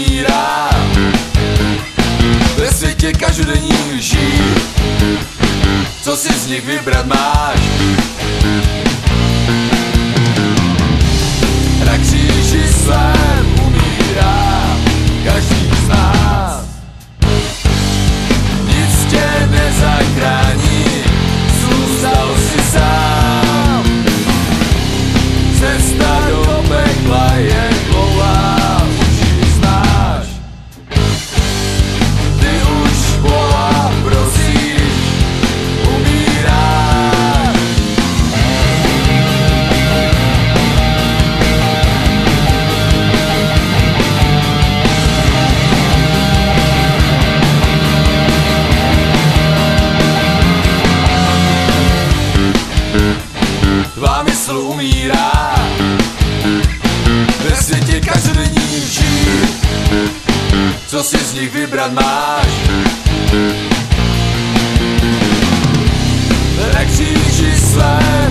umírá, ve světě každodenní lží. Co si z nich vybrat máš? Na kříži svém umírá každý z nás. Nic tě nezachrání, zůstal si sám. Cesta do pekla je dlouhá, už ji znáš. Ty už Boha prosíš, umíráš. Tvá mysl umírá, ve světě každodenní lží. Co si z nich vybrat máš? Na kříži svém